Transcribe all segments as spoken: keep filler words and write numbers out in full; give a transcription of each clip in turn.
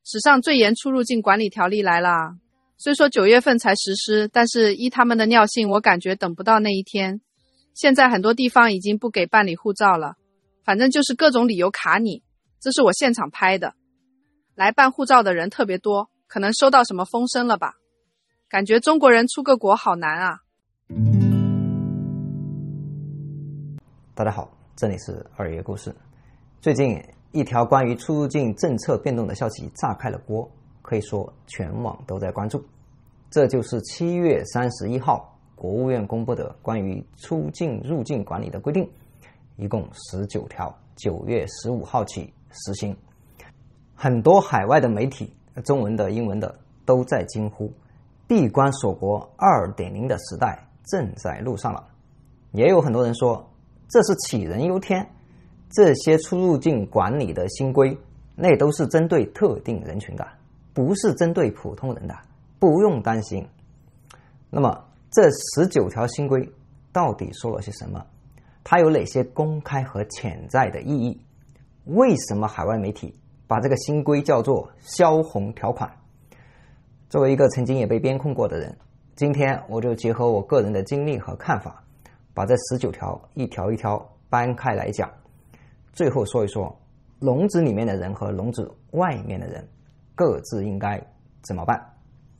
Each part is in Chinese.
史上最严出入境管理条例来啦。虽说九月份才实施，但是依他们的尿性，我感觉等不到那一天。现在很多地方已经不给办理护照了，反正就是各种理由卡你。这是我现场拍的，来办护照的人特别多，可能收到什么风声了吧。感觉中国人出个国好难啊。 大家好，这里是二爷故事。最近一条关于出入境政策变动的消息炸开了锅，可以说全网都在关注。这就是七月三十一号国务院公布的关于出境入境管理的规定，一共十九条，九月十五号起实行。很多海外的媒体，中文的英文的都在惊呼，闭关锁国 二点零 的时代正在路上了。也有很多人说，这是杞人忧天，这些出入境管理的新规那都是针对特定人群的，不是针对普通人的，不用担心。那么这十九条新规到底说了些什么？它有哪些公开和潜在的意义？为什么海外媒体把这个新规叫做销红条款？作为一个曾经也被边控过的人，今天我就结合我个人的经历和看法，把这十九条一条一条搬开来讲，最后说一说笼子里面的人和笼子外面的人各自应该怎么办。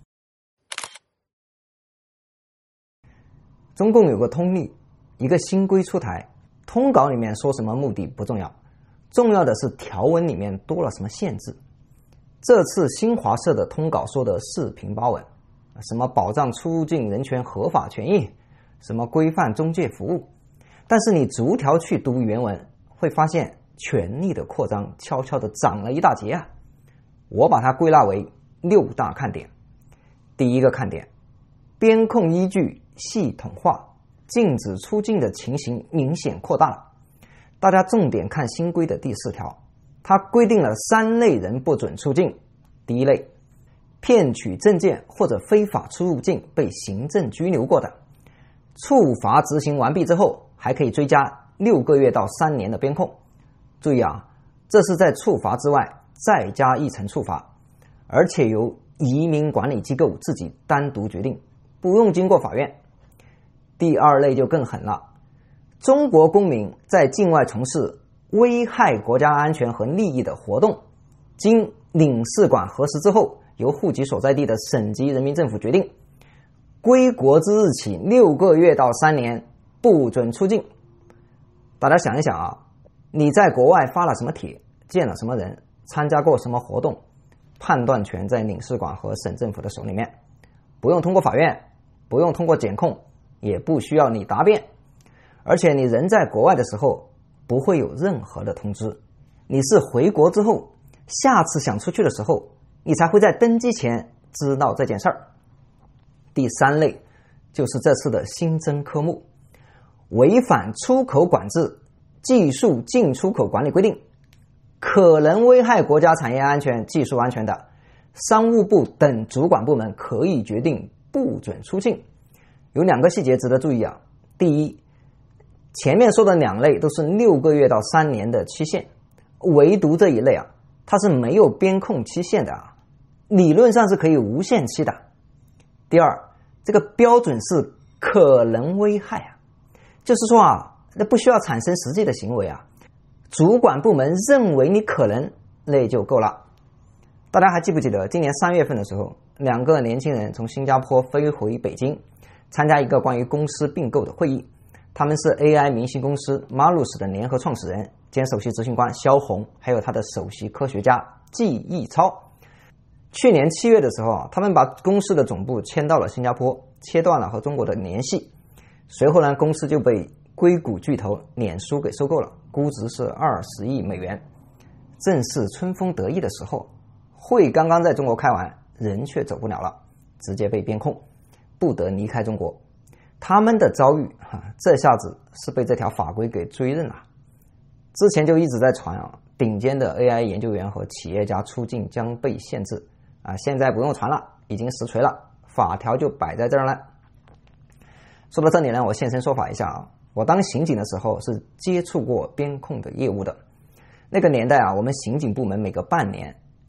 中共有个通例，一个新规出台，通稿里面说什么目的不重要，重要的是条文里面多了什么限制。这次新华社的通稿说的四平八稳，什么保障出入境人权合法权益，什么规范中介服务，但是你逐条去读原文，会发现权力的扩张悄悄地长了一大截啊。我把它归纳为六大看点。第一个看点，边控依据系统化，禁止出境的情形明显扩大了。大家重点看新规的第四条，它规定了三类人不准出境。第一类，骗取证件或者非法出入境被行政拘留过的，处罚执行完毕之后还可以追加六个月到三年的边控。注意啊，这是在处罚之外再加一层处罚，而且由移民管理机构自己单独决定，不用经过法院。第二类就更狠了，中国公民在境外从事危害国家安全和利益的活动，经领事馆核实之后，由户籍所在地的省级人民政府决定，归国之日起六个月到三年不准出境。大家想一想啊，你在国外发了什么帖，见了什么人，参加过什么活动，判断权在领事馆和省政府的手里面，不用通过法院，不用通过检控，也不需要你答辩，而且你人在国外的时候不会有任何的通知，你是回国之后下次想出去的时候，你才会在登机前知道这件事儿。第三类就是这次的新增科目，违反出口管制、技术进出口管理规定，可能危害国家产业安全、技术安全的，商务部等主管部门可以决定不准出境。有两个细节值得注意啊。第一，前面说的两类都是六个月到三年的期限，唯独这一类啊，它是没有边控期限的啊，理论上是可以无限期的。第二，这个标准是可能危害啊，就是说啊，那不需要产生实际的行为啊，主管部门认为你可能，那就够了。大家还记不记得今年三月份的时候，两个年轻人从新加坡飞回北京，参加一个关于公司并购的会议。他们是 A I 明星公司 Marus 的联合创始人兼首席执行官肖红，还有他的首席科学家季义超。去年七月的时候，他们把公司的总部迁到了新加坡，切断了和中国的联系。随后呢，公司就被硅谷巨头脸书给收购了，估值是二十亿美元。正是春风得意的时候，会刚刚在中国开完，人却走不了了，直接被边控，不得离开中国。他们的遭遇这下子是被这条法规给追认了。之前就一直在传啊，顶尖的 A I 研究员和企业家出境将被限制啊，现在不用传了，已经实锤了，法条就摆在这儿了。说到这里呢，我现身说法一下啊，我当刑警的时候是接触过边控的业务的。那个年代啊，我们刑警部门每个半年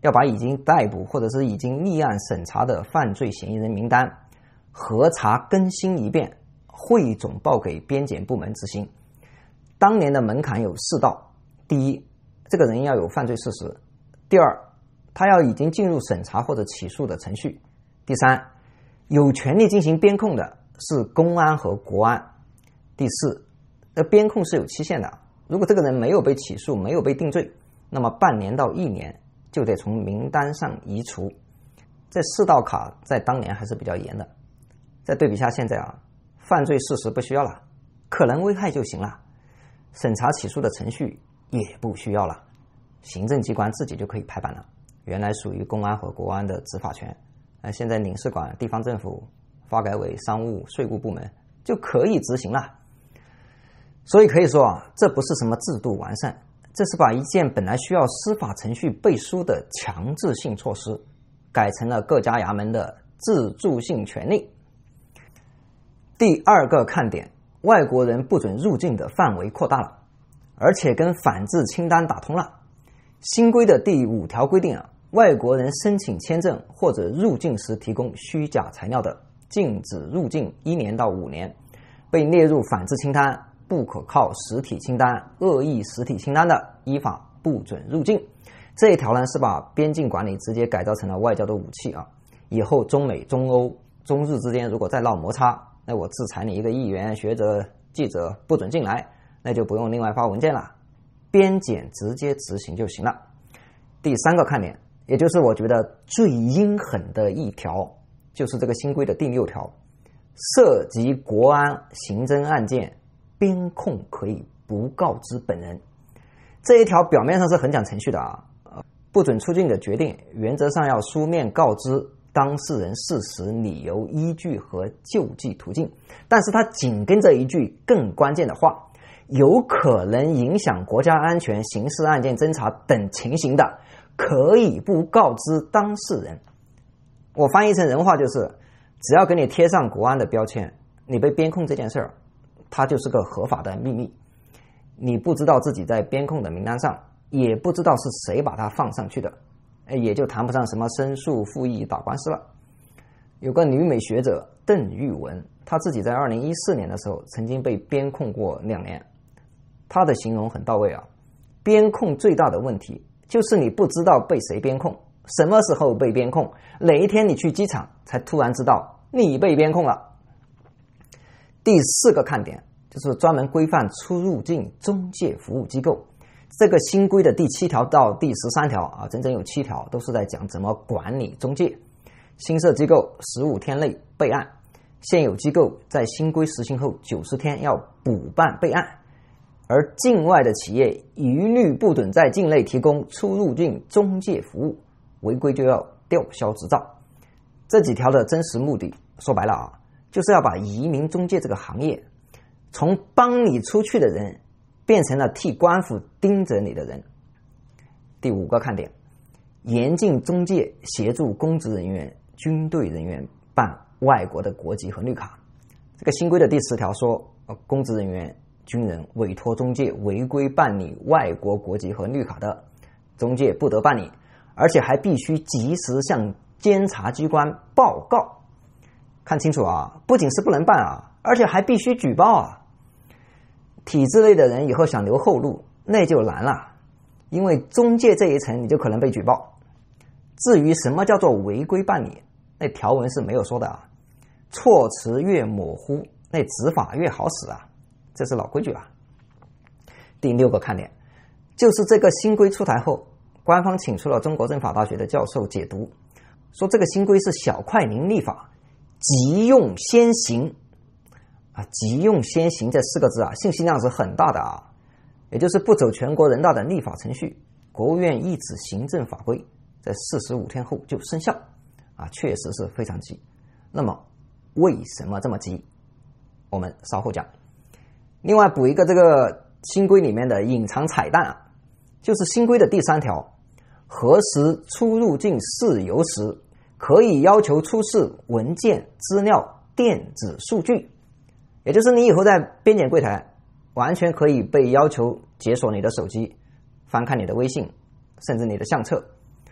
要把已经逮捕或者是已经立案审查的犯罪嫌疑人名单核查更新一遍，汇总报给边检部门执行。当年的门槛有四道：第一，这个人要有犯罪事实；第二，他要已经进入审查或者起诉的程序；第三，有权利进行边控的是公安和国安；第四，那边控是有期限的，如果这个人没有被起诉，没有被定罪，那么半年到一年就得从名单上移除。这四道卡在当年还是比较严的。再对比下现在啊，犯罪事实不需要了，可能危害就行了，审查起诉的程序也不需要了，行政机关自己就可以拍板了。原来属于公安和国安的执法权，呃，现在领事馆、地方政府、发改委、商务、税务部门就可以执行了。所以可以说啊，这不是什么制度完善，这是把一件本来需要司法程序背书的强制性措施，改成了各家衙门的自助性权利。第二个看点，外国人不准入境的范围扩大了，而且跟反制清单打通了。新规的第五条规定啊，外国人申请签证或者入境时提供虚假材料的，禁止入境一年到五年；被列入反制清单、不可靠实体清单、恶意实体清单的，依法不准入境。这一条呢，是把边境管理直接改造成了外交的武器啊！以后中美、中欧、中日之间如果再闹摩擦，那我制裁你一个议员、学者、记者不准进来，那就不用另外发文件了，边检直接执行就行了。第三个看点，也就是我觉得最阴狠的一条，就是这个新规的第六条，涉及国安刑侦案件，边控可以不告知本人。这一条表面上是很讲程序的啊，不准出境的决定原则上要书面告知当事人事实、理由、依据和救济途径，但是它紧跟着一句更关键的话，有可能影响国家安全、刑事案件侦查等情形的，可以不告知当事人。我翻译成人话就是，只要给你贴上国安的标签，你被边控这件事儿，它就是个合法的秘密，你不知道自己在边控的名单上，也不知道是谁把它放上去的，也就谈不上什么申诉、复议、打官司了。有个女美学者邓玉文，她自己在二零一四年的时候曾经被边控过两年，她的形容很到位啊。边控最大的问题就是你不知道被谁边控，什么时候被边控，哪一天你去机场才突然知道你被边控了。第四个看点就是专门规范出入境中介服务机构。这个新规的第七条到第十三条啊，整整有七条，都是在讲怎么管理中介。新设机构十五天内备案，现有机构在新规实行后九十天要补办备案，而境外的企业一律不准在境内提供出入境中介服务，违规就要吊销执照。这几条的真实目的，说白了啊，就是要把移民中介这个行业从帮你出去的人变成了替官府盯着你的人。第五个看点，严禁中介协助公职人员、军队人员办外国的国籍和绿卡。这个新规的第十条说，公职人员、军人委托中介违规办理外国国籍和绿卡的，中介不得办理，而且还必须及时向监察机关报告。看清楚啊，不仅是不能办啊，而且还必须举报啊。体制内的人以后想留后路，那就难了，因为中介这一层你就可能被举报。至于什么叫做违规办理，那条文是没有说的啊，措辞越模糊，那执法越好使啊，这是老规矩了。第六个看点就是这个新规出台后，官方请出了中国政法大学的教授解读，说这个新规是小快灵立法，急用先行啊，急用先行这四个字啊，信息量是很大的啊，也就是不走全国人大的立法程序，国务院一纸行政法规在四十五天后就生效啊，确实是非常急。那么为什么这么急？我们稍后讲。另外补一个这个新规里面的隐藏彩蛋啊，就是新规的第三条，核实出入境事由时，可以要求出示文件、资料、电子数据。也就是你以后在边检柜台完全可以被要求解锁你的手机，翻看你的微信，甚至你的相册，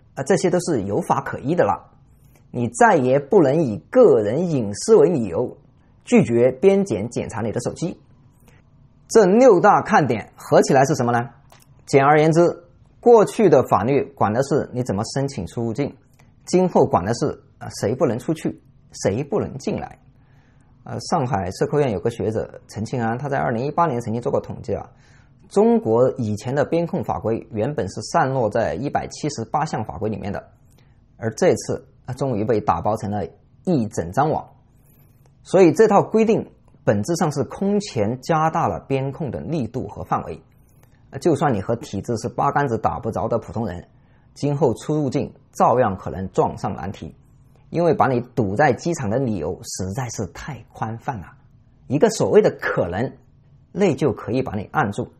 啊，这些都是有法可依的了。你再也不能以个人隐私为理由拒绝边检检查你的手机。这六大看点合起来是什么呢？简而言之，过去的法律管的是你怎么申请出入境，今后管的是啊谁不能出去，谁不能进来。呃，上海社科院有个学者陈庆安，他在二零一八年曾经做过统计啊，中国以前的边控法规原本是散落在一百七十八项法规里面的，而这次啊终于被打包成了一整张网。所以这套规定本质上是空前加大了边控的力度和范围。就算你和体制是八竿子打不着的普通人，今后出入境照样可能撞上难题。因为把你堵在机场的理由实在是太宽泛了，一个所谓的可能，那就可以把你按住。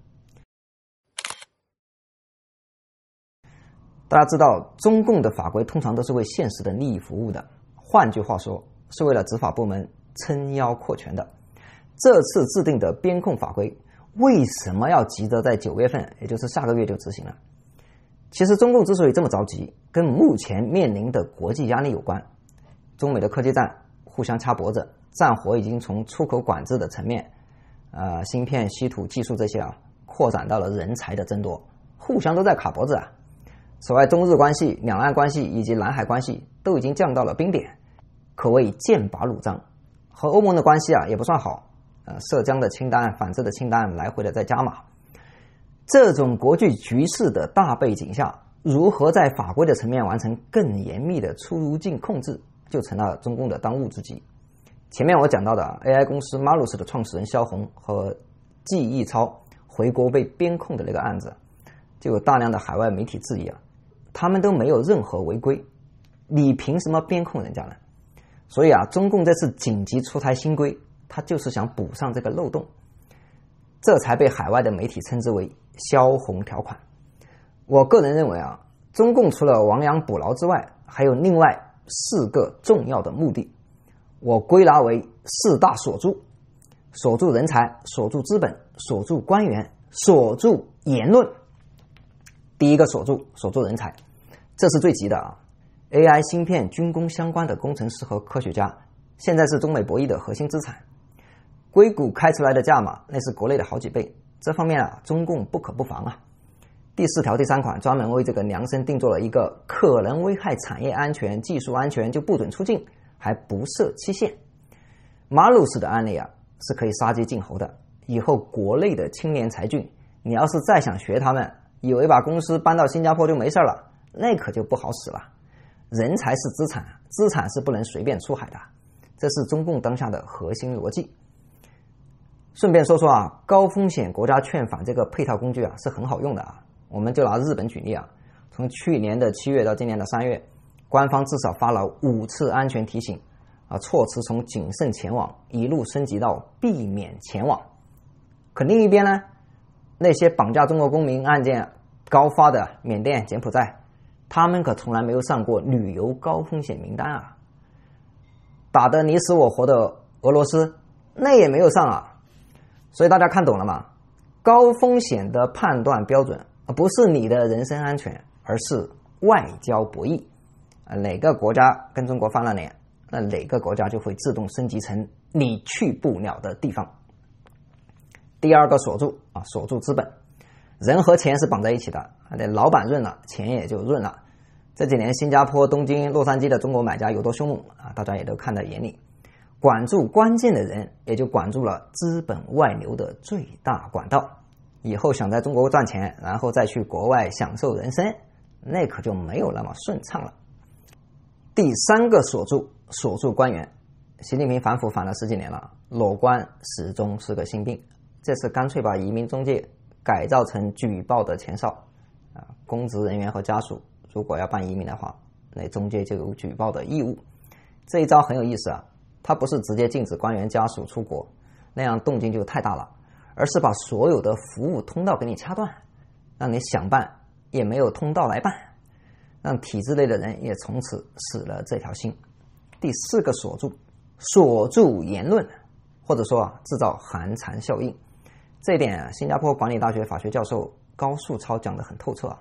大家知道，中共的法规通常都是为现实的利益服务的，换句话说，是为了执法部门撑腰扩权的。这次制定的边控法规，为什么要急着在九月份，也就是下个月就执行了？其实中共之所以这么着急，跟目前面临的国际压力有关。中美的科技战互相掐脖子，战火已经从出口管制的层面，呃，芯片、稀土技术这些啊，扩展到了人才的争夺，互相都在卡脖子啊。此外，中日关系、两岸关系以及南海关系都已经降到了冰点，可谓剑拔弩张。和欧盟的关系啊也不算好，呃，涉疆的清单、反制的清单来回的在加码。这种国际局势的大背景下，如何在法规的层面完成更严密的出入境控制，就成了中共的当务之急。前面我讲到的 A I 公司 Malus 的创始人肖红和季义超回国被边控的那个案子，就有大量的海外媒体质疑啊，他们都没有任何违规，你凭什么边控人家呢？所以啊，中共这次紧急出台新规，他就是想补上这个漏洞，这才被海外的媒体称之为肖红条款。我个人认为啊，中共除了亡羊补牢之外，还有另外四个重要的目的，我归纳为四大锁住：锁住人才，锁住资本，锁住官员，锁住言论。第一个锁住，锁住人才，这是最急的啊。A I 芯片、军工相关的工程师和科学家，现在是中美博弈的核心资产。硅谷开出来的价码，那是国内的好几倍，这方面啊，中共不可不防啊。第四条第三款专门为这个量身定做了一个可能危害产业安全、技术安全就不准出境，还不设期限。马鲁斯的案例啊，是可以杀鸡儆猴的。以后国内的青年才俊，你要是再想学他们，以为把公司搬到新加坡就没事了，那可就不好使了。人才是资产，资产是不能随便出海的，这是中共当下的核心逻辑。顺便说说啊，高风险国家劝返这个配套工具啊，是很好用的啊。我们就拿日本举例啊，从去年的七月到今年的三月，官方至少发了五次安全提醒啊，措辞从谨慎前往一路升级到避免前往。可另一边呢，那些绑架中国公民案件高发的缅甸、柬埔寨，他们可从来没有上过旅游高风险名单啊。打得你死我活的俄罗斯，那也没有上啊。所以大家看懂了吗？高风险的判断标准不是你的人身安全，而是外交博弈。哪个国家跟中国翻了脸，那哪个国家就会自动升级成你去不了的地方。第二个锁住啊，锁住资本。人和钱是绑在一起的，得老板润了，钱也就润了。这几年新加坡、东京、洛杉矶的中国买家有多凶猛啊，大家也都看在眼里。管住关键的人，也就管住了资本外流的最大管道。以后想在中国赚钱，然后再去国外享受人生，那可就没有那么顺畅了。第三个锁住，锁住官员。习近平反腐反了十几年了，裸官始终是个心病。这次干脆把移民中介改造成举报的前哨啊，公职人员和家属如果要办移民的话，那中介就有举报的义务。这一招很有意思啊，它不是直接禁止官员家属出国，那样动静就太大了，而是把所有的服务通道给你掐断，让你想办也没有通道来办，让体制内的人也从此死了这条心。第四个锁住，锁住言论，或者说啊，制造寒蝉效应。这一点啊，新加坡管理大学法学教授高树超讲得很透彻啊。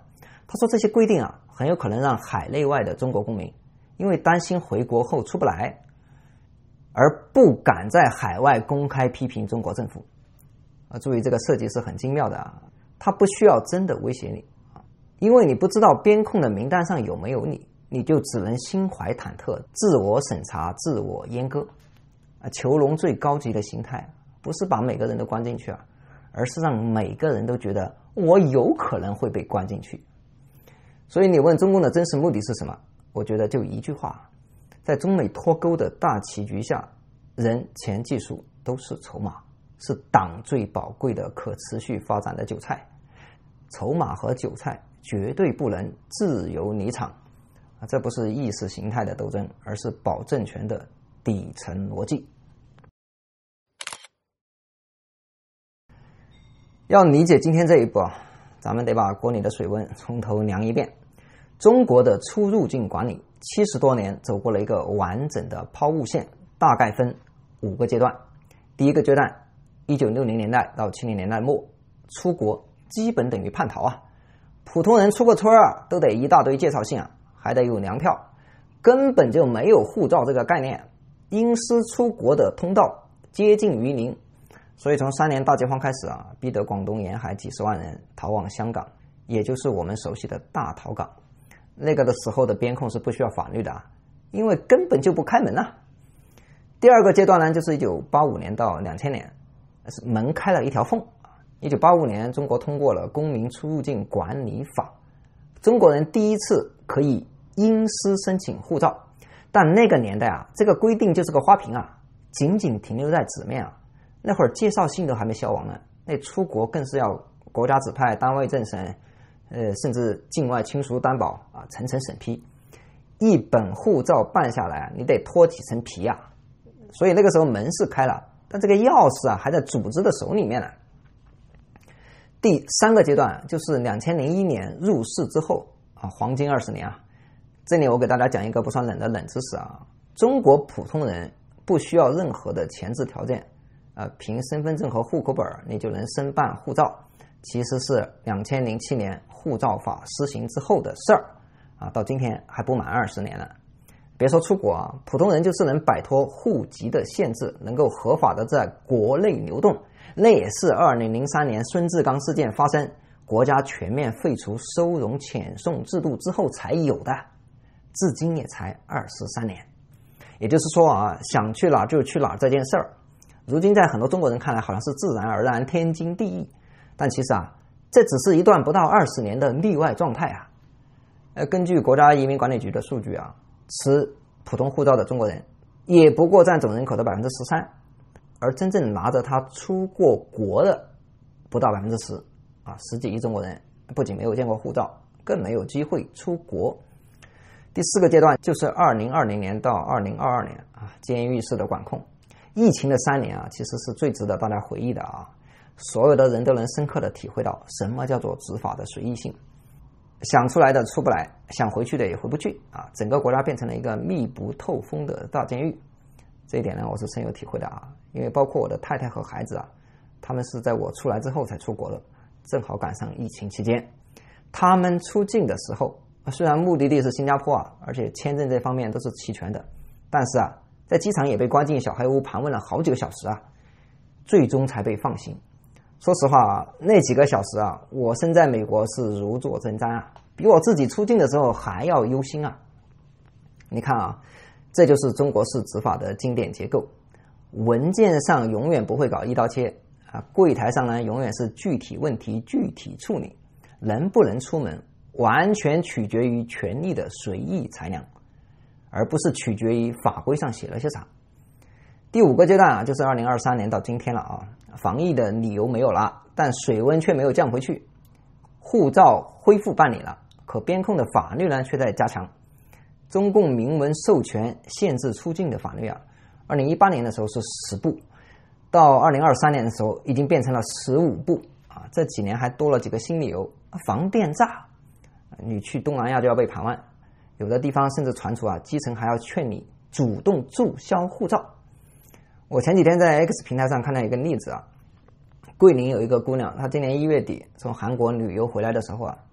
他说这些规定啊，很有可能让海内外的中国公民因为担心回国后出不来，而不敢在海外公开批评中国政府。啊，注意这个设计是很精妙的啊，它不需要真的威胁你啊，因为你不知道边控的名单上有没有你，你就只能心怀忐忑，自我审查，自我阉割。啊，囚笼最高级的形态不是把每个人都关进去啊，而是让每个人都觉得我有可能会被关进去。所以你问中共的真实目的是什么？我觉得就一句话，在中美脱钩的大棋局下，人、钱、技术都是筹码，是党最宝贵的可持续发展的韭菜。筹码和韭菜绝对不能自由离场啊！这不是意识形态的斗争，而是保政权的底层逻辑。要理解今天这一步啊，咱们得把锅里的水温从头量一遍。中国的出入境管理七十多年走过了一个完整的抛物线，大概分五个阶段。第一个阶段，一九六零年代到七零年代末，出国基本等于叛逃啊！普通人出个村啊，都得一大堆介绍信啊，还得有粮票，根本就没有护照这个概念，因私出国的通道接近于零。所以从三年大饥荒开始啊，逼得广东沿海几十万人逃往香港，也就是我们熟悉的大逃港。那个的时候的边控是不需要法律的啊，因为根本就不开门啊。第二个阶段呢，就是一九八五年到两千年，是门开了一条缝。一九八五年，中国通过了《公民出入境管理法》，中国人第一次可以因私申请护照。但那个年代啊，这个规定就是个花瓶啊，仅仅停留在纸面啊。那会儿介绍信都还没消亡呢，那出国更是要国家指派单位政审，呃，甚至境外亲属担保啊，层层审批。一本护照办下来，你得脱几层皮啊。所以那个时候门是开了，但这个钥匙啊还在组织的手里面呢。第三个阶段就是两千零一年入世之后啊，黄金二十年啊。这里我给大家讲一个不算冷的冷知识啊，中国普通人不需要任何的前置条件，呃，凭身份证和户口本你就能申办护照，其实是两千零七年护照法施行之后的事儿啊，到今天还不满二十年了。别说出国啊，普通人就是能摆脱户籍的限制，能够合法的在国内流动，那也是二零零三年孙志刚事件发生，国家全面废除收容遣送制度之后才有的，至今也才二十三年。也就是说啊，想去哪儿就去哪儿这件事儿，如今在很多中国人看来好像是自然而然、天经地义，但其实啊，这只是一段不到二十年的例外状态啊。呃，根据国家移民管理局的数据啊，持普通护照的中国人也不过占总人口的百分之十三，而真正拿着它出过国的不到百分之十啊，十几亿中国人不仅没有见过护照，更没有机会出国。第四个阶段就是二零二零年到二零二二年啊，监狱式的管控。疫情的三年啊，其实是最值得大家回忆的啊，所有的人都能深刻的体会到什么叫做执法的随意性。想出来的出不来，想回去的也回不去啊！整个国家变成了一个密不透风的大监狱，这一点呢，我是深有体会的啊！因为包括我的太太和孩子啊，他们是在我出来之后才出国的，正好赶上疫情期间。他们出境的时候，虽然目的地是新加坡啊，而且签证这方面都是齐全的，但是啊，在机场也被关进小黑屋盘问了好几个小时啊，最终才被放行。说实话啊，那几个小时啊，我身在美国是如坐针毡啊，比我自己出境的时候还要忧心啊。你看啊，这就是中国式执法的经典结构，文件上永远不会搞一刀切啊，柜台上呢永远是具体问题具体处理，能不能出门完全取决于权力的随意裁量，而不是取决于法规上写了些啥。第五个阶段啊，就是二零二三年到今天了啊，防疫的理由没有了，但水温却没有降回去，护照恢复办理了，可边控的法律呢却在加强。中共明文授权限制出境的法律啊，二零一八年的时候是十部，到二零二三年的时候已经变成了十五部啊，这几年还多了几个新理由，防电诈，你去东南亚就要被盘问，有的地方甚至传出啊，基层还要劝你主动注销护照。我前几天在 X 平台上看到一个例子啊，桂林有一个姑娘，她今年一月底从韩国旅游回来的时候啊，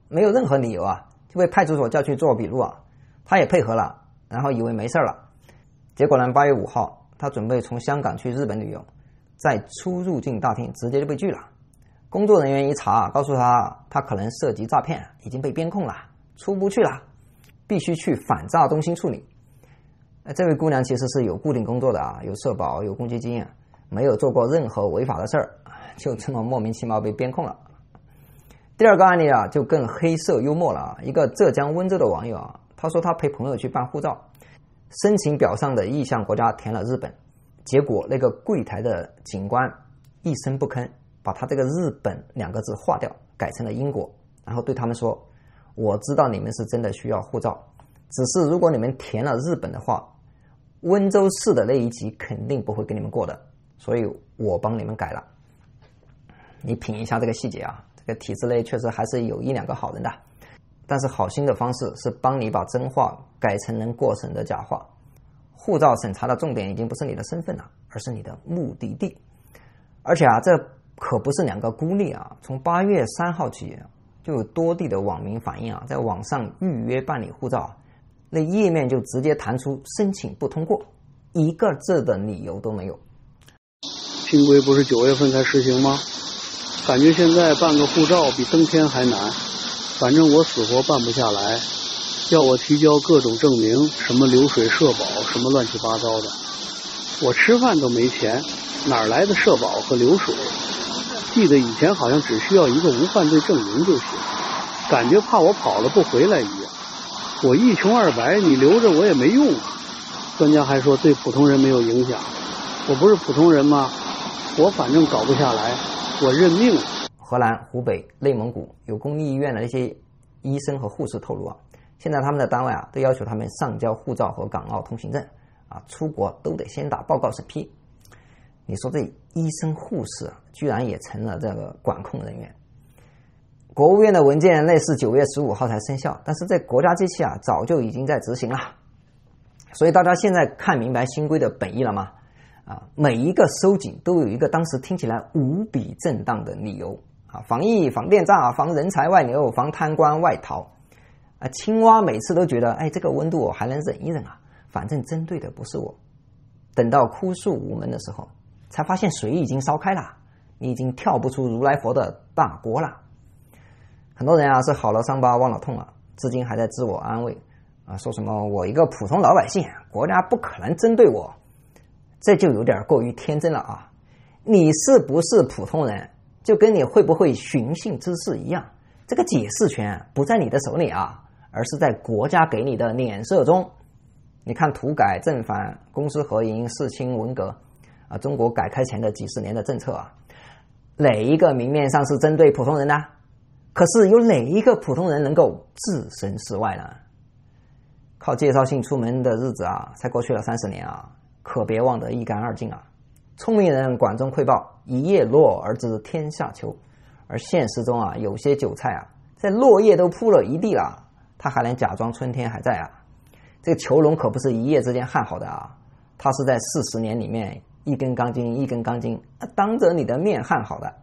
没有任何理由啊，就被派出所叫去做笔录啊，他也配合了，然后以为没事了。结果呢，八月五号，他准备从香港去日本旅游，在出入境大厅直接就被拒了。工作人员一查，告诉他他可能涉及诈骗，已经被边控了，出不去了，必须去反诈中心处理。这位姑娘其实是有固定工作的啊，有社保，有公积金，没有做过任何违法的事儿，就这么莫名其妙被边控了。第二个案例啊，就更黑色幽默了啊！一个浙江温州的网友啊，他说他陪朋友去办护照，申请表上的意向国家填了日本，结果那个柜台的警官一声不吭，把他这个日本两个字划掉，改成了英国，然后对他们说：“我知道你们是真的需要护照，只是如果你们填了日本的话，温州市的那一级肯定不会给你们过的，所以我帮你们改了。”你品一下这个细节啊，这个体制内确实还是有一两个好人的，但是好心的方式是帮你把真话改成能过审的假话。护照审查的重点已经不是你的身份了，而是你的目的地。而且啊，这可不是两个孤立啊，从八月三号起，就有多地的网民反映啊，在网上预约办理护照，那页面就直接弹出申请不通过，一个字的理由都没有。 新规不是九月份才实行吗？感觉现在办个护照比登天还难，反正我死活办不下来，要我提交各种证明，什么流水社保，什么乱七八糟的。我吃饭都没钱，哪来的社保和流水？记得以前好像只需要一个无犯罪证明就行，感觉怕我跑了不回来一样。我一穷二白，你留着我也没用啊。专家还说对普通人没有影响，我不是普通人吗？我反正搞不下来，我认命了。 河南、湖北、内蒙古有公立医院的那些医生和护士透露啊，现在他们的单位啊都要求他们上交护照和港澳通行证啊，出国都得先打报告审批。你说这医生护士啊，居然也成了这个管控人员。国务院的文件那是九月十五号才生效，但是这国家机器啊早就已经在执行了。所以大家现在看明白新规的本意了吗？啊，每一个收紧都有一个当时听起来无比正当的理由啊，防疫、防电诈、防人才外流、防贪官外逃。啊，青蛙每次都觉得，哎，这个温度我还能忍一忍啊，反正针对的不是我。等到哭诉无门的时候，才发现水已经烧开了，你已经跳不出如来佛的大锅了。很多人啊是好了伤疤忘了痛啊，至今还在自我安慰啊，说什么我一个普通老百姓，国家不可能针对我。这就有点过于天真了啊！你是不是普通人，就跟你会不会寻衅滋事一样，这个解释权不在你的手里啊，而是在国家给你的脸色中。你看土改、正反、公私合营、世亲、文革啊，中国改开前的几十年的政策啊，哪一个明面上是针对普通人呢？可是有哪一个普通人能够置身事外呢？靠介绍信出门的日子啊，才过去了三十年啊，可别忘得一干二净啊！聪明人管中窥豹，一叶落而知天下秋。而现实中啊，有些韭菜啊，在落叶都铺了一地了，他还能假装春天还在啊？这个囚笼可不是一夜之间焊好的啊，它是在四十年里面一根钢筋一根钢筋当着你的面焊好的。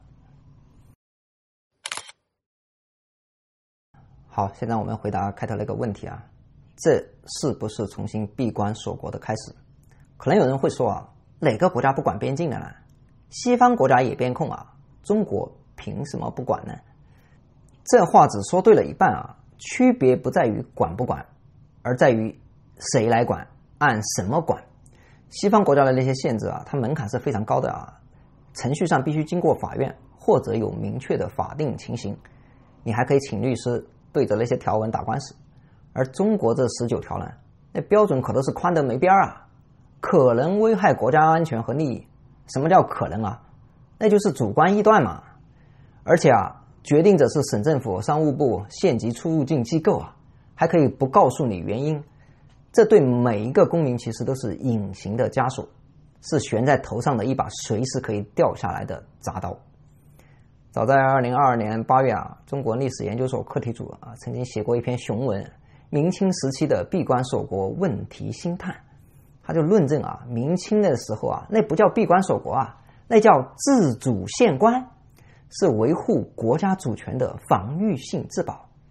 好，现在我们回答开头那个问题啊，这是不是重新闭关锁国的开始？可能有人会说啊，哪个国家不管边境的呢？西方国家也边控啊，中国凭什么不管呢？这话只说对了一半啊，区别不在于管不管，而在于谁来管，按什么管。西方国家的那些限制啊，它门槛是非常高的啊，程序上必须经过法院或者有明确的法定情形，你还可以请律师对着那些条文打官司。而中国这十九条呢，那标准可都是宽的没边啊，可能危害国家安全和利益。什么叫可能啊？那就是主观臆断嘛。而且啊，决定者是省政府、商务部、县级出入境机构啊，还可以不告诉你原因。这对每一个公民其实都是隐形的枷锁，是悬在头上的一把随时可以掉下来的铡刀。早在二零二二年八月啊，中国历史研究所课题组啊曾经写过一篇雄文《明清时期的闭关锁国问题心探》，他就论证啊，明清的时候啊，那不叫闭关锁国啊，那叫自主限关，是维护国家主权的防御性自保。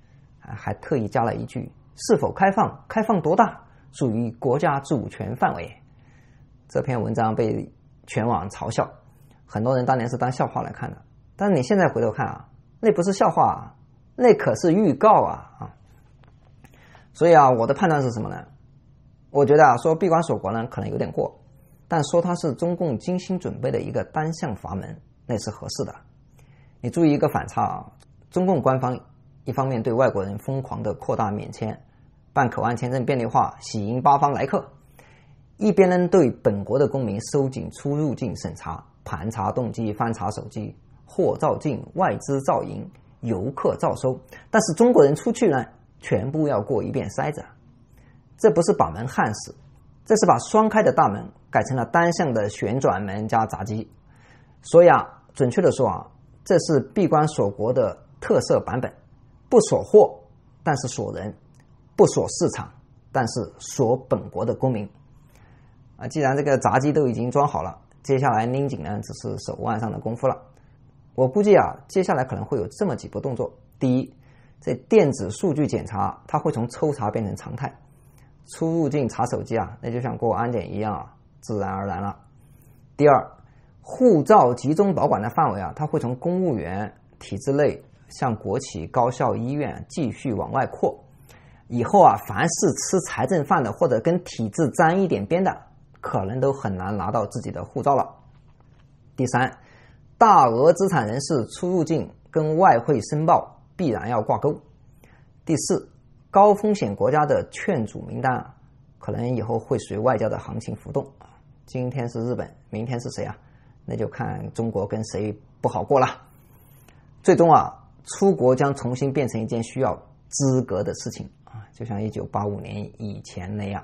还特意加了一句是否开放，开放多大，属于国家主权范围。这篇文章被全网嘲笑，很多人当年是当笑话来看的，但你现在回头看啊，那不是笑话啊，那可是预告啊啊！所以啊，我的判断是什么呢？我觉得啊，说闭关锁国呢可能有点过，但说它是中共精心准备的一个单向阀门，那是合适的。你注意一个反差啊，中共官方一方面对外国人疯狂的扩大免签，办口岸签证便利化，喜迎八方来客，一边呢对本国的公民收紧出入境审查，盘查动机，翻查手机，货照进，外资照营，游客照收，但是中国人出去呢全部要过一遍筛子。这不是把门焊死，这是把双开的大门改成了单向的旋转门加闸机。所以啊，准确的说啊，这是闭关锁国的特色版本，不锁货，但是锁人；不锁市场，但是锁本国的公民。啊，既然这个闸机都已经装好了，接下来拧紧呢，只是手腕上的功夫了。我估计啊，接下来可能会有这么几步动作：第一，这电子数据检查它会从抽查变成常态。出入境查手机啊，那就像过安检一样啊，自然而然了。第二，护照集中保管的范围啊，它会从公务员体制内向国企、高校、医院继续往外扩。以后啊，凡是吃财政饭的或者跟体制沾一点边的，可能都很难拿到自己的护照了。第三，大额资产人士出入境跟外汇申报必然要挂钩。第四，高风险国家的劝阻名单啊，可能以后会随外交的行情浮动。今天是日本，明天是谁啊？那就看中国跟谁不好过了。最终啊，出国将重新变成一件需要资格的事情啊，就像一九八五年以前那样。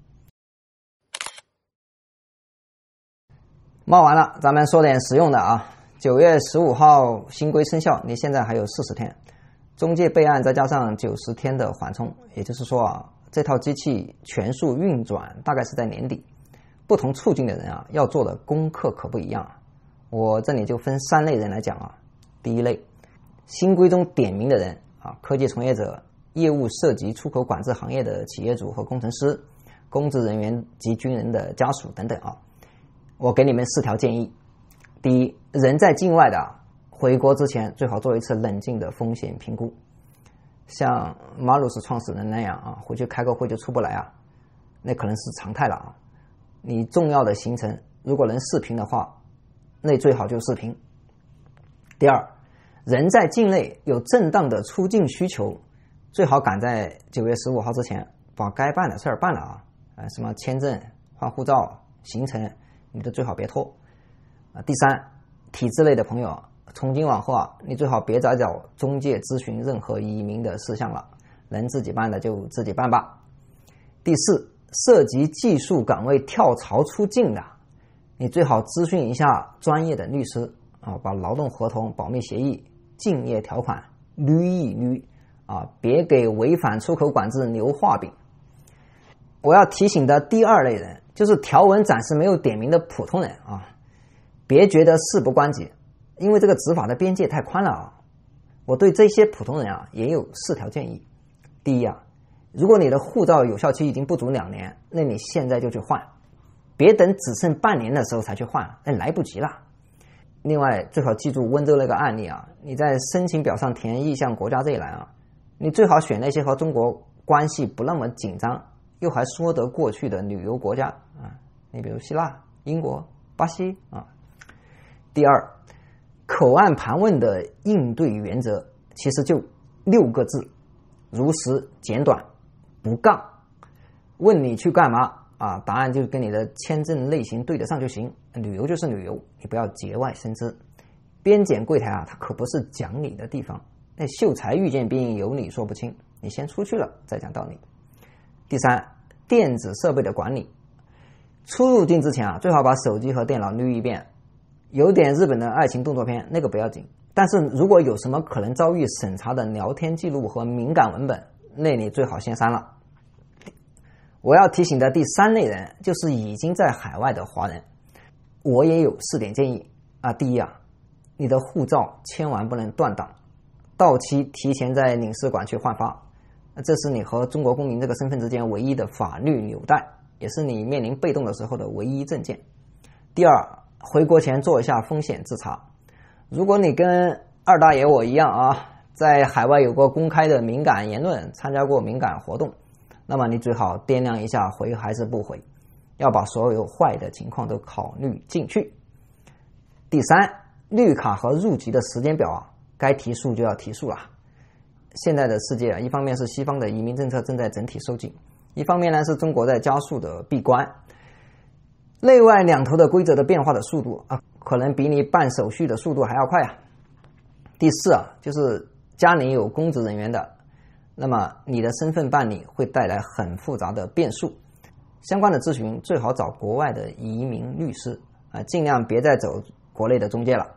骂完了，咱们说点实用的啊。九月十五号新规生效，你现在还有四十天。中介备案再加上九十天的缓冲，也就是说啊，这套机器全数运转大概是在年底。不同处境的人啊，要做的功课可不一样。我这里就分三类人来讲啊。第一类，新规中点名的人啊，科技从业者、业务涉及出口管制行业的企业主和工程师、公职人员及军人的家属等等啊。我给你们四条建议。第一，人在境外的啊，回国之前最好做一次冷静的风险评估。像马鲁斯创始人那样啊，回去开个会就出不来啊，那可能是常态了啊。你重要的行程如果能视频的话，那最好就视频。第二，人在境内有正当的出境需求，最好赶在九月十五号之前把该办的事儿办了啊，呃，什么签证、换护照、行程，你都最好别拖啊。第三，体制内的朋友，从今往后啊，你最好别再找中介咨询任何移民的事项了，能自己办的就自己办吧。第四，涉及技术岗位跳槽出境的，你最好咨询一下专业的律师啊，把劳动合同、保密协议、竞业条款捋一捋啊，别给违反出口管制留画饼。我要提醒的第二类人，就是条文暂时没有点名的普通人啊，别觉得事不关己，因为这个执法的边界太宽了啊。我对这些普通人啊也有四条建议。第一啊，如果你的护照有效期已经不足两年，那你现在就去换，别等只剩半年的时候才去换，那来不及了。另外，最好记住温州那个案例啊，你在申请表上填意向国家这一栏啊，你最好选那些和中国关系不那么紧张又还说得过去的旅游国家啊，你比如希腊、英国、巴西啊。第二，口岸盘问的应对原则其实就六个字：如实简短，不杠。问你去干嘛啊？答案就跟你的签证类型对得上就行。旅游就是旅游，你不要节外生枝。边检柜台啊，它可不是讲理的地方。那秀才遇见兵，有理说不清，你先出去了再讲道理。第三，电子设备的管理，出入境之前啊，最好把手机和电脑捋一遍。有点日本的爱情动作片，那个不要紧，但是如果有什么可能遭遇审查的聊天记录和敏感文本，那你最好先删了。我要提醒的第三类人就是已经在海外的华人，我也有四点建议啊。第一啊，你的护照千万不能断档，到期提前在领事馆去换发， 这是你和中国公民这个身份之间唯一的法律纽带，也是你面临被动的时候的唯一证件。第二，回国前做一下风险自查。如果你跟二大爷我一样啊，在海外有过公开的敏感言论，参加过敏感活动，那么你最好掂量一下回还是不回，要把所有坏的情况都考虑进去。第三，绿卡和入籍的时间表啊，该提速就要提速了。现在的世界啊，一方面是西方的移民政策正在整体收紧，一方面呢是中国在加速的闭关，内外两头的规则的变化的速度啊，可能比你办手续的速度还要快啊。第四啊，就是家里有公职人员的，那么你的身份办理会带来很复杂的变数，相关的咨询最好找国外的移民律师啊，尽量别再走国内的中介了。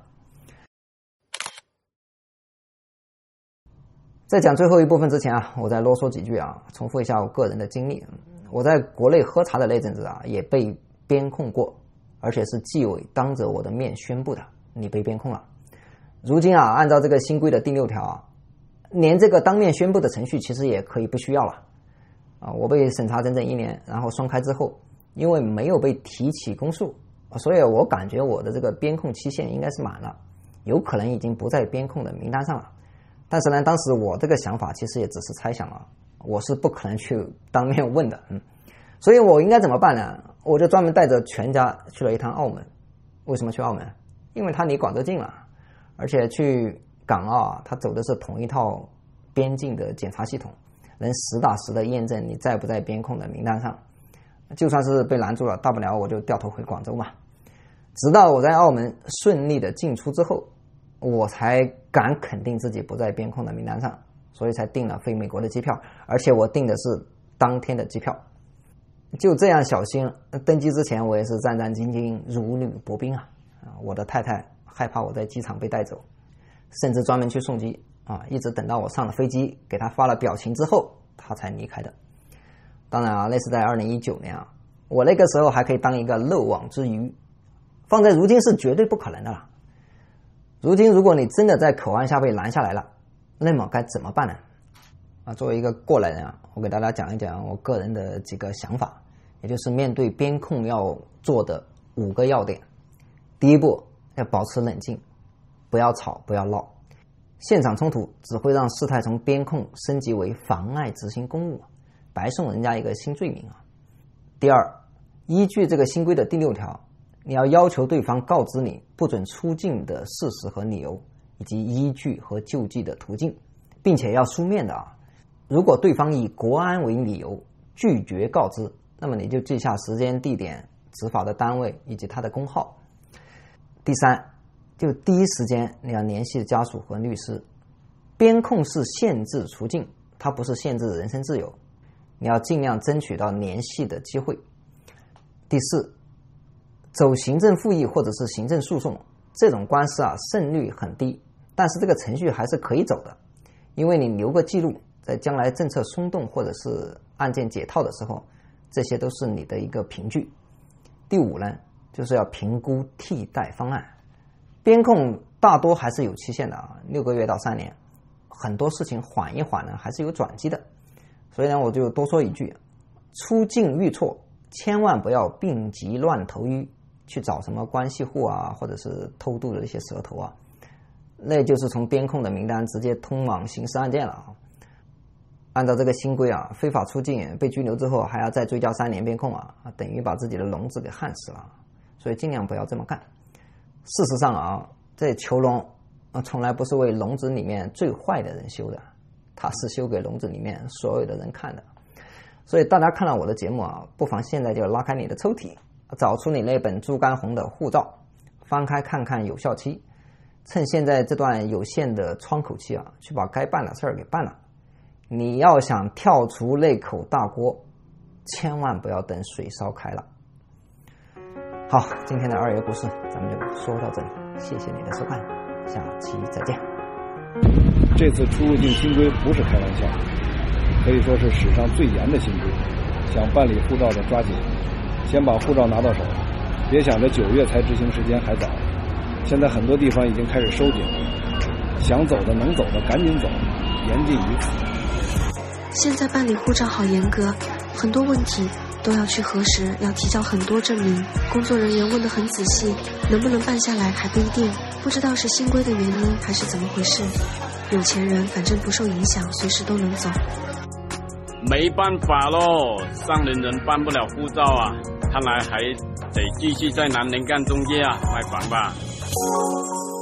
在讲最后一部分之前啊，我再啰嗦几句啊，重复一下我个人的经历。我在国内喝茶的那阵子啊，也被边控过，而且是纪委当着我的面宣布的，你被边控了。如今啊，按照这个新规的第六条啊，连这个当面宣布的程序其实也可以不需要了啊。我被审查整整一年，然后双开之后，因为没有被提起公诉，所以我感觉我的这个边控期限应该是满了，有可能已经不在边控的名单上了。但是呢，当时我这个想法其实也只是猜想了，我是不可能去当面问的，嗯，所以我应该怎么办呢？我就专门带着全家去了一趟澳门。为什么去澳门？因为它离广州近了，而且去港澳啊，它走的是同一套边境的检查系统，能实打实的验证你在不在边控的名单上。就算是被拦住了，大不了我就掉头回广州嘛。直到我在澳门顺利的进出之后，我才敢肯定自己不在边控的名单上，所以才订了飞美国的机票，而且我订的是当天的机票。就这样小心，登机之前我也是战战兢兢如履薄冰啊！我的太太害怕我在机场被带走，甚至专门去送机啊，一直等到我上了飞机，给她发了表情之后，她才离开的。当然啊，那是在二零一九年啊，我那个时候还可以当一个漏网之鱼，放在如今是绝对不可能的了。如今如果你真的在口岸下被拦下来了，那么该怎么办呢？啊，作为一个过来人啊，我给大家讲一讲我个人的几个想法，也就是面对边控要做的五个要点。第一步，要保持冷静，不要吵，不要闹，现场冲突只会让事态从边控升级为妨碍执行公务，白送人家一个新罪名啊。第二，依据这个新规的第六条，你要要求对方告知你不准出境的事实和理由，以及依据和救济的途径，并且要书面的啊。如果对方以国安为理由拒绝告知，那么你就记下时间、地点、执法的单位以及他的工号。第三，就第一时间你要联系家属和律师。边控是限制出境，它不是限制人身自由，你要尽量争取到联系的机会。第四，走行政复议或者是行政诉讼，这种官司啊胜率很低，但是这个程序还是可以走的，因为你留个记录，在将来政策松动或者是案件解套的时候，这些都是你的一个凭据。第五呢，就是要评估替代方案。边控大多还是有期限的啊，六个月到三年，很多事情缓一缓呢还是有转机的。所以呢，我就多说一句，出境遇错千万不要病急乱投医，去找什么关系户啊，或者是偷渡的一些蛇头啊，那就是从边控的名单直接通往刑事案件了啊。按照这个新规啊，非法出境被拘留之后还要再追加三年边控啊，等于把自己的笼子给焊死了，所以尽量不要这么干。事实上啊，这囚笼啊从来不是为笼子里面最坏的人修的，它是修给笼子里面所有的人看的。所以大家看了我的节目啊，不妨现在就拉开你的抽屉，找出你那本猪肝红的护照，翻开看看有效期，趁现在这段有限的窗口期啊，去把该办的事儿给办了。你要想跳出那口大锅，千万不要等水烧开了。好，今天的二爷故事咱们就说到这里，谢谢你的收看，下期再见。 这次出入境新规不是开玩笑，可以说是史上最严的新规。想办理护照的抓紧，先把护照拿到手，别想着九月才执行时间还早。现在很多地方已经开始收紧了，想走的能走的赶紧走，严禁于此。 现在办理护照好严格，很多问题都要去核实，要提交很多证明，工作人员问得很仔细，能不能办下来还不一定，不知道是新规的原因还是怎么回事。有钱人反正不受影响，随时都能走。 没办法咯，上人人办不了护照啊，看来还得继续在南宁干中介啊，卖房吧。